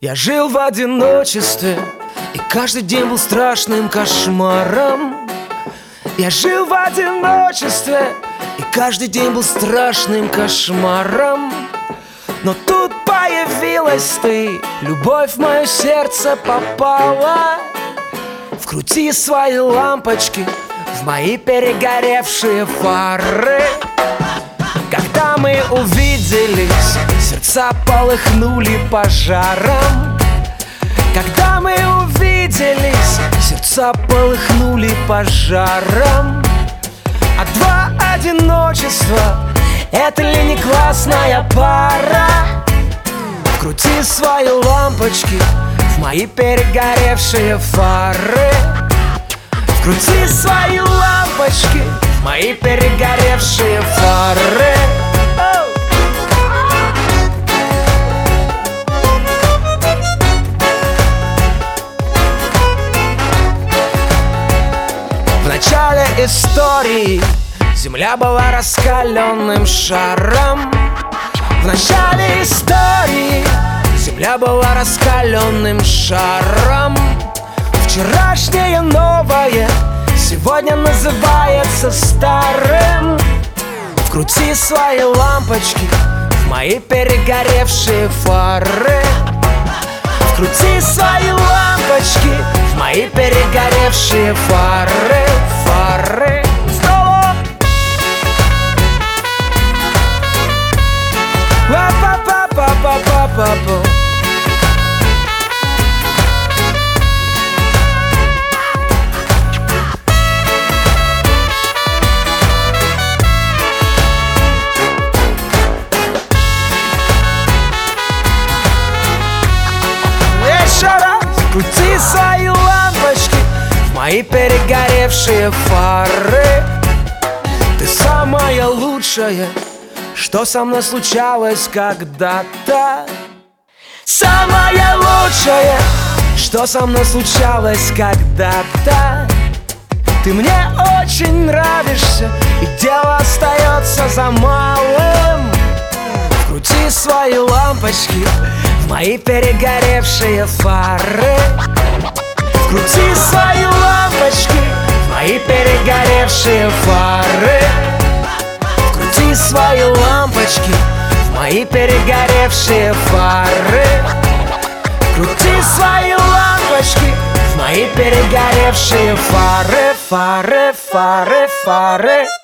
Я жил в одиночестве, и каждый день был страшным кошмаром. Я жил в одиночестве, и каждый день был страшным кошмаром. Но тут появилась ты, любовь в мое сердце попала. Вкрути свои лампочки в мои перегоревшие фары. Когда мы увиделись, сердца полыхнули пожаром. Когда мы увиделись, сердца полыхнули пожаром. А два одиночества — это ли не классная пара? Вкрути свои лампочки в мои перегоревшие фары. Вкрути свои лампочки в мои перегоревшие фары. В начале истории земля была раскаленным шаром. В начале истории земля была раскаленным шаром. Вчерашнее новое сегодня называется старым. Вкрути свои лампочки в мои перегоревшие фары. Вкрути свои лампочки в мои перегоревшие фары. Фары. Снова. Па-па-па-па-па-па-па. Крути свои лампочки в мои перегоревшие фары. Ты самая лучшая, что со мной случалось когда-то. Самая лучшая, что со мной случалось когда-то. Ты мне очень нравишься, и дело остается за малым. Крути свои лампочки в мои перегоревшие фары. Крути свои лампочки в мои перегоревшие фары. Крути свои лампочки в мои перегоревшие фары. Крути свои лампочки в мои перегоревшие фары. Фары, фары, фары.